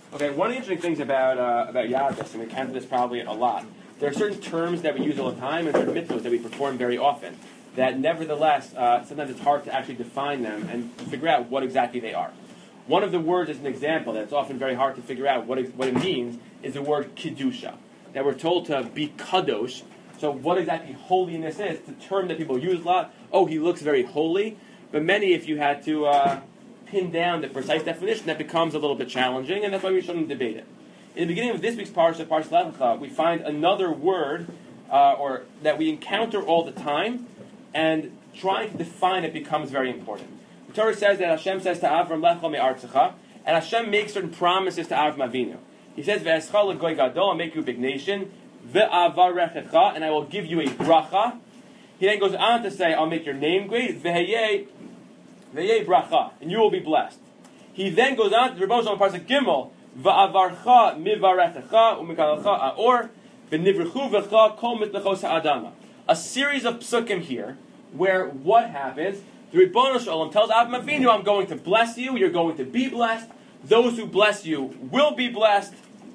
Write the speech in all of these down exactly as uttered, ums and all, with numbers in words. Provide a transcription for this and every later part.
Okay, one of the interesting things about uh, about Yadus, and we encounter this probably a lot, there are certain terms that we use all the time and certain mitzvahs that we perform very often that nevertheless, uh, sometimes it's hard to actually define them and figure out what exactly they are. One of the words, as an example, that's often very hard to figure out what it, what it means is the word Kiddusha. That we're told to be kadosh. So what exactly holiness is, it's a term that people use a lot. Oh, he looks very holy. But many, if you had to uh, pin down the precise definition, that becomes a little bit challenging, and that's why we shouldn't debate it. In the beginning of this week's parsha, Parshat Lech Lecha, we find another word uh, or that we encounter all the time, and trying to define it becomes very important. The Torah says that Hashem says to Avram, Lech Lecha me'artzecha, and Hashem makes certain promises to Avram Avinu. He says, Ve'escha l'goy gadol, I'll make you a big nation, ve'avarechecha, and I will give you a bracha. He then goes on to say, I'll make your name great, ve'heyeh, ve'heyeh bracha, and you will be blessed. He then goes on to the Rebbe Shalom Parsha Gimel, va'avarcha mivarechecha, u'mikalecha a'or, ve'nivrechu v'cha kol mitlechos ha'adama. A series of psukim here, where what happens? The Rebbe Shalom tells Avram Avinu, I'm going to bless you, you're going to be blessed, those who bless you will be blessed.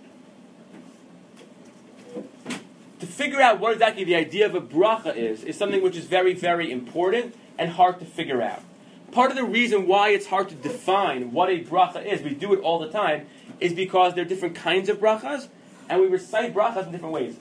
To figure out what exactly the idea of a bracha is, is something which is very, very important and hard to figure out. Part of the reason why it's hard to define what a bracha is, we do it all the time, is because there are different kinds of brachas, and we recite brachas in different ways.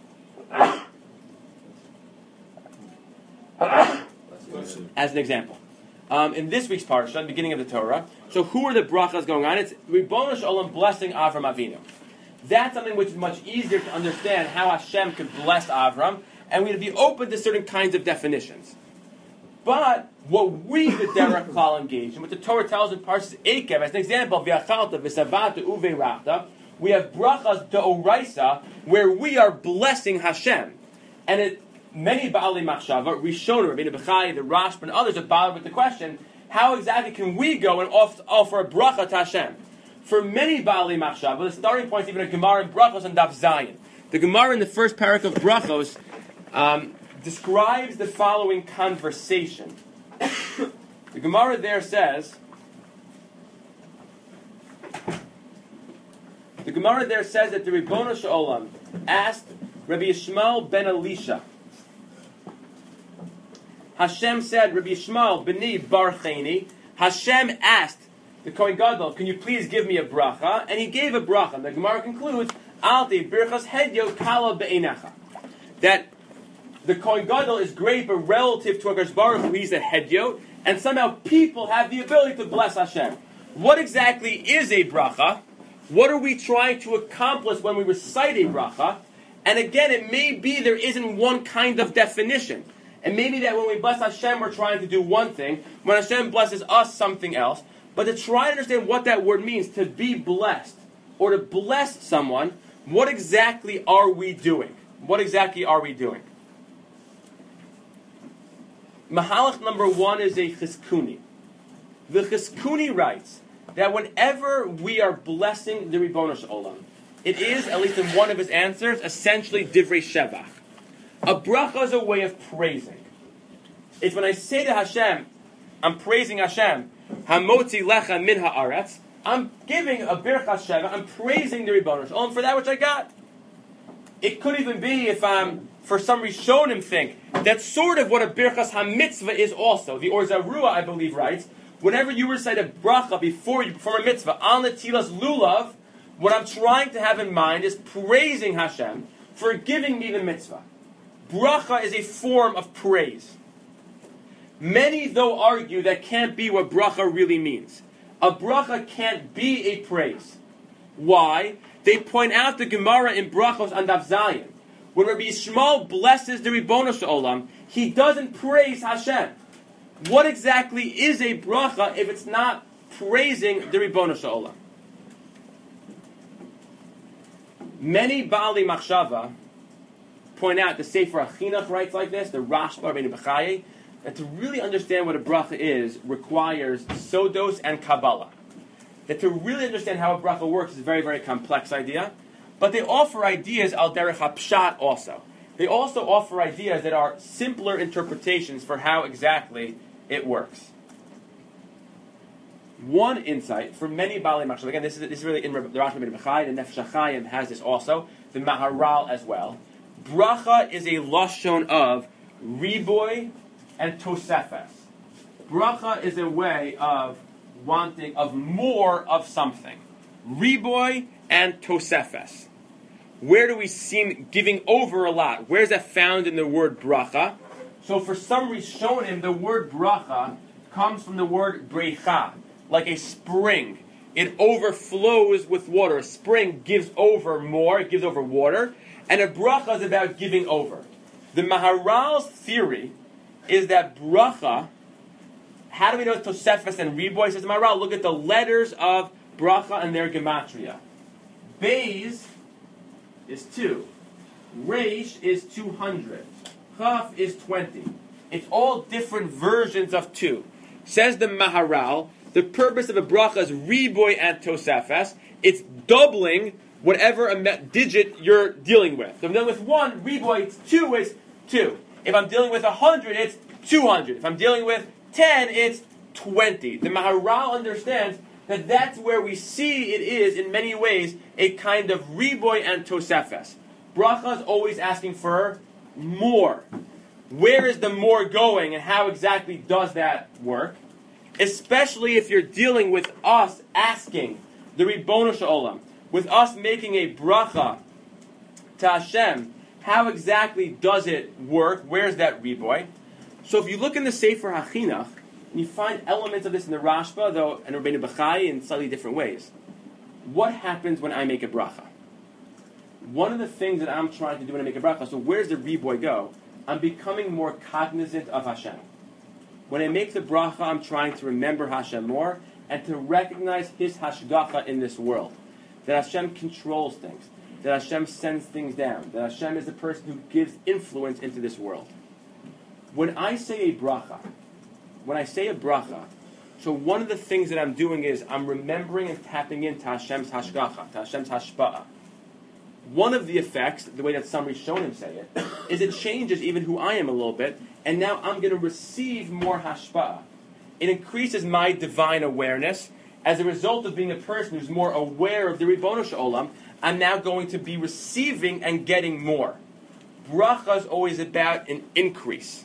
As an example. Um, in this week's parsha, the beginning of the Torah, so who are the brachas going on? It's Ribono Shel Olam blessing Avram Avinu. That's something which is much easier to understand how Hashem could bless Avram, and we'd be open to certain kinds of definitions. But what we, the Derech Klal, engage in, what the Torah tells in Parshas Eikev, as an example, V'achalta v'savata uveirachta, we have brachas de'oraisa, where we are blessing Hashem. And it, many Ba'alei Machshava, Rishonim, Rabbeinu Bechai, the Rashba, and others have bothered with the question, how exactly can we go and offer a bracha to Hashem? For many Ba'alei Machshava, the starting point is even a Gemara in Brachos and Daf Zayin. The Gemara in the first parak of Brachos um, describes the following conversation. The Gemara there says, the Gemara there says that the Ribono Shel Olam asked Rabbi Yishmael ben Elisha. Hashem said, Rabbi Yishmael b'ni barcheni. Hashem asked the Kohen Gadol, can you please give me a bracha? And he gave a bracha. And the Gemara concludes, Alti birchas hedyo kala be'enecha. That the Kohen Gadol is great, but relative to HaKadosh Baruch Hu, he's a hedyo, and somehow people have the ability to bless Hashem. What exactly is a bracha? What are we trying to accomplish when we recite a bracha? And again, it may be there isn't one kind of definition. And maybe that when we bless Hashem, we're trying to do one thing. When Hashem blesses us, something else. But to try to understand what that word means, to be blessed, or to bless someone, what exactly are we doing? What exactly are we doing? Mahalach number one is a chizkuni. The chizkuni writes that whenever we are blessing the Ribono Shel Olam, it is, at least in one of his answers, essentially divrei shevach. A bracha is a way of praising. It's when I say to Hashem, I'm praising Hashem, Hamotzi lecha min haaretz, I'm giving a birchas sheva, I'm praising the Ribono Shel Olam for that which I got. It could even be if I'm, for some Rishonim think, that's sort of what a birchas hamitzvah is also. The Or Zarua, I believe, writes, whenever you recite a bracha before you perform a mitzvah, on the tilas lulav, what I'm trying to have in mind is praising Hashem for giving me the mitzvah. Bracha is a form of praise. Many, though, argue that can't be what bracha really means. A bracha can't be a praise. Why? They point out the Gemara in Brachos and Daf Zayin. When Rabbi Yishmael blesses the Ribono Shel Olam, he doesn't praise Hashem. What exactly is a bracha if it's not praising the Ribono Shel Olam? Many Ba'alei Machshava point out, the Sefer HaChinuch writes like this, the Rashba, Rabbeinu Bechai, that to really understand what a bracha is requires sodos and Kabbalah. That to really understand how a bracha works is a very, very complex idea. But they offer ideas al derech hapshat also. They also offer ideas that are simpler interpretations for how exactly it works. One insight for many Baalei Machshav. Again, this is this is really in the Rashba Ben Bechai. The Nefesh HaChaim has this also. The Maharal as well. Bracha is a lashon of riboy and tosefes. Bracha is a way of wanting of more of something. Riboy and tosefes. Where do we see giving over a lot? Where is that found in the word bracha? So for some Rishonim, the word bracha comes from the word brecha, like a spring. It overflows with water. A spring gives over more, it gives over water, and a bracha is about giving over. The Maharal's theory is that bracha, how do we know it's Tosefes and Riboy? Says the Maharal, look at the letters of bracha and their gematria. Beis is two. Reish is two hundred. Chaf is twenty. It's all different versions of two. Says the Maharal, the purpose of a bracha is riboy and tosefes. It's doubling whatever a digit you're dealing with. So if I'm dealing with one, riboy, it's two, it's two. If I'm dealing with a hundred, it's two hundred. If I'm dealing with ten, it's twenty. The Maharal understands that that's where we see it is, in many ways, a kind of riboy and tosefes. Bracha is always asking for more. Where is the more going, and how exactly does that work? Especially if you're dealing with us asking the Ribono Shel Olam, with us making a bracha to Hashem, how exactly does it work? Where's that riboy? So if you look in the Sefer HaChinuch, and you find elements of this in the Rashba, though, and Rabbeinu Bechai in slightly different ways. What happens when I make a bracha? One of the things that I'm trying to do when I make a bracha, so where's the riboy go? I'm becoming more cognizant of Hashem. When I make the bracha, I'm trying to remember Hashem more and to recognize His hashgacha in this world. That Hashem controls things. That Hashem sends things down. That Hashem is the person who gives influence into this world. When I say a bracha, when I say a bracha, so one of the things that I'm doing is I'm remembering and tapping into Hashem's hashgacha, to Hashem's hashpa'ah. One of the effects, the way that some Rishonim say it, is it changes even who I am a little bit, and now I'm going to receive more hashpa'ah. It increases my divine awareness. As a result of being a person who's more aware of the Ribono Shel Olam, I'm now going to be receiving and getting more. Bracha is always about an increase.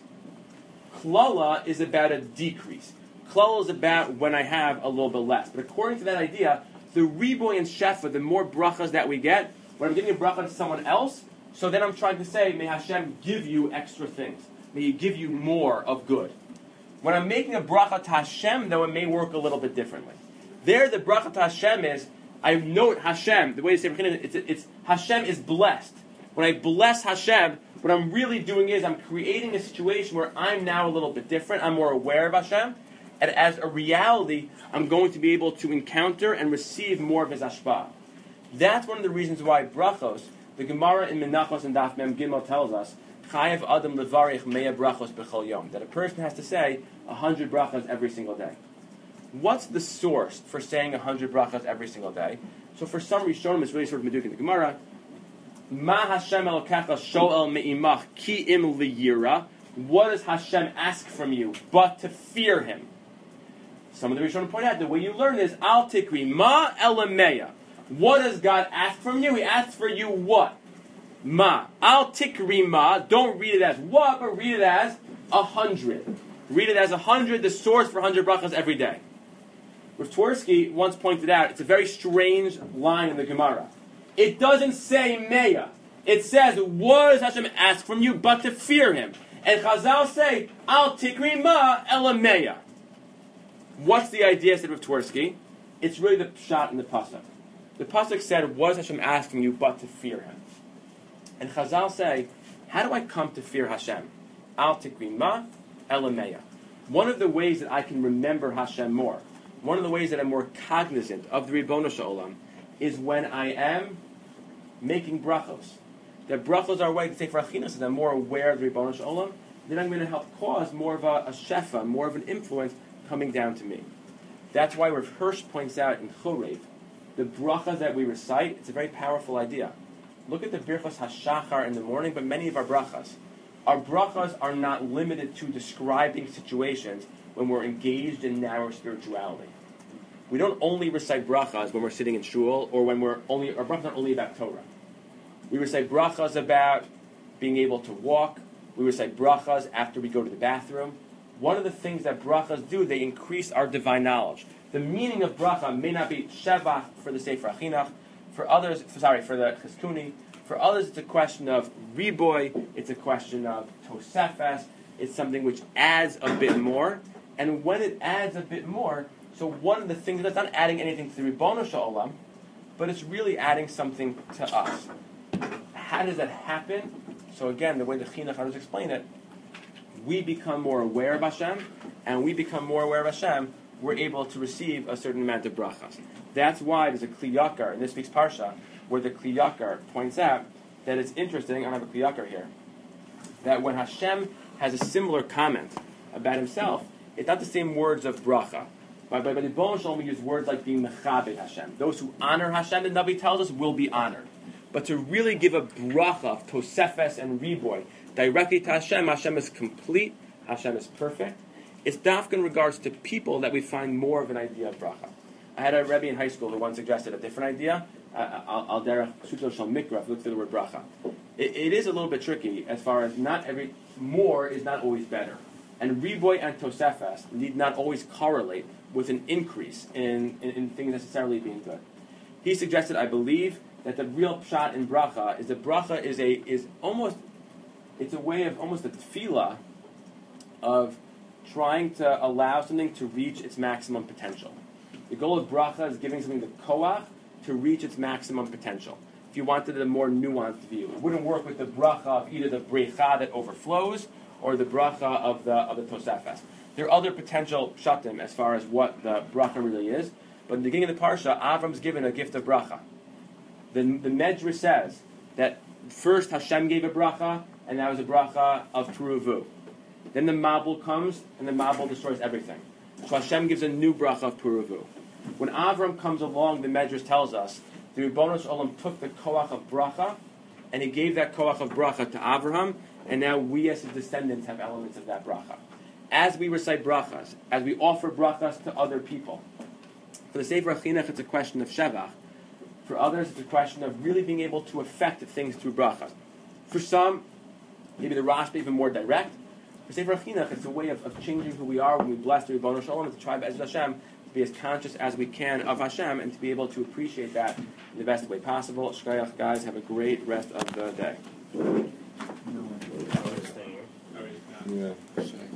Klala is about a decrease. Klala is about when I have a little bit less. But according to that idea, the riboy and shefa, the more brachas that we get, when I'm giving a bracha to someone else, so then I'm trying to say, may Hashem give you extra things. May He give you more of good. When I'm making a bracha to Hashem, though, it may work a little bit differently. There, the bracha to Hashem is, I note Hashem, the way to say it, it's, it's Hashem is blessed. When I bless Hashem, what I'm really doing is I'm creating a situation where I'm now a little bit different. I'm more aware of Hashem. And as a reality, I'm going to be able to encounter and receive more of His hashpa'ah. That's one of the reasons why brachos, the Gemara in Menachos and Daf Mem Gimel tells us, Chayev Adam levarich mea brachos b'chol yom, that a person has to say a hundred brachos every single day. What's the source for saying a hundred brachos every single day? So for some Rishonim, it's really sort of meduk in the Gemara. Ma Hashem Elokecha shoel me'imach ki im liyira. What does Hashem ask from you but to fear Him? Some of the Rishonim point out the way you learn is al tikri ma elameya. What does God ask from you? He asks for you what? Ma. Al tikri ma. Don't read it as what, but read it as a hundred. Read it as a hundred, the source for a hundred brachas every day. Rav Twersky once pointed out, it's a very strange line in the Gemara. It doesn't say meya. It says, what does Hashem ask from you but to fear Him? And Chazal say, al tikri ma elameya. What's the idea, said Rav Twersky? It's really the pshat in the pasuk. The pasuk said, what does Hashem ask from you but to fear Him? And Chazal say, how do I come to fear Hashem? Al tikri ma elameya. One of the ways that I can remember Hashem more, one of the ways that I'm more cognizant of the Ribono Shel Olam, is when I am making brachos. That brachos are a way to say for achinas, that I'm more aware of the Ribono Shel Olam, then I'm going to help cause more of a, a shefa, more of an influence coming down to me. That's why Rav Hirsch points out in Chorev, the brachas that we recite, it's a very powerful idea. Look at the birchos hashachar in the morning, but many of our brachas. Our brachas are not limited to describing situations when we're engaged in narrow spirituality. we don't only recite brachas when we're sitting in shul or when we're only, our brachas aren't only about Torah. We recite brachas about being able to walk. We recite brachas after we go to the bathroom. One of the things that brachas do, they increase our divine knowledge. The meaning of bracha may not be shevach for the Sefer Achinuch. For others, for, sorry, for the Chizkuni. For others, it's a question of riboy. It's a question of tosefes. It's something which adds a bit more. And when it adds a bit more, so one of the things, that's not adding anything to the Ribbono Shel Olam, but it's really adding something to us. How does that happen? So again, the way the Chinuch explain it, we become more aware of Hashem, and we become more aware of Hashem, we're able to receive a certain amount of brachas. That's why there's a Kli Yakar in this week's Parsha, where the Kli Yakar points out that it's interesting, I don't have a Kli Yakar here, that when Hashem has a similar comment about himself, it's not the same words of bracha. By the Ribbono Shel Olam, we use words like being mechabed Hashem. Those who honor Hashem, the Navi tells us, will be honored. But to really give a bracha of tosefes and riboy directly to Hashem, Hashem is complete, Hashem is perfect. It's dafka in regards to people that we find more of an idea of bracha. I had a Rebbe in high school who once suggested a different idea. Al derech suto shel mikra, if you look to the word bracha. It, it is a little bit tricky as far as not every, more is not always better. And riboy and tosefes need not always correlate with an increase in, in, in things necessarily being good. He suggested, I believe, that the real pshat in bracha is that bracha is a is almost, it's a way of almost a tefillah of trying to allow something to reach its maximum potential. The goal of bracha is giving something the koach to reach its maximum potential. If you wanted a more nuanced view, it wouldn't work with the bracha of either the brecha that overflows or the bracha of the of the tosefes. There are other potential pshatim as far as what the bracha really is, but in the beginning of the parsha, Avram's given a gift of bracha. The, the Medrash says that first Hashem gave a bracha, and that was a bracha of Turuvu. Then the Mabul comes, and the Mabul destroys everything. So Hashem gives a new bracha of Turuvu. When Avram comes along, the Medrash tells us, the Ribbono Shel Olam took the koach of bracha, and he gave that koach of bracha to Avraham, and now we as his descendants have elements of that bracha. As we recite brachas, as we offer brachas to other people, for the Sefer Achinuch, it's a question of shevach. For others, it's a question of really being able to affect things through brachas. For some, maybe the Rashba even more direct. For Sefer Achinuch, it's a way of, of changing who we are when we bless the Ribbono Shel Olam, to try as Hashem, to be as conscious as we can of Hashem, and to be able to appreciate that in the best way possible. Shkoyach, guys, have a great rest of the day. Yeah.